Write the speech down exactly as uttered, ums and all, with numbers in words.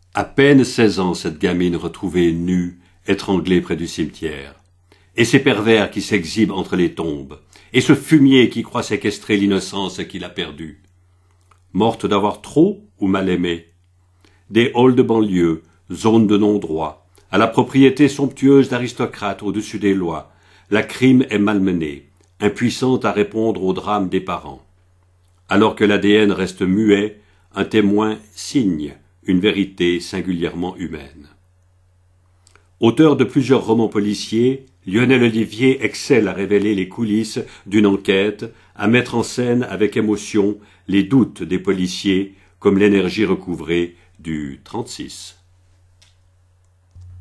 À peine seize ans, cette gamine retrouvée nue, étranglée près du cimetière. Et ces pervers qui s'exhibent entre les tombes. Et ce fumier qui croit séquestrer l'innocence qu'il a perdue. Morte d'avoir trop ou mal aimé. Des halls de banlieue, zones de non-droit, à la propriété somptueuse d'aristocrates au-dessus des lois, la crime est malmenée, impuissante à répondre aux drames des parents. Alors que l'A D N reste muet, un témoin signe une vérité singulièrement humaine. Auteur de plusieurs romans policiers, Lionel Olivier excelle à révéler les coulisses d'une enquête, à mettre en scène avec émotion les doutes des policiers comme l'énergie recouvrée du trente-six.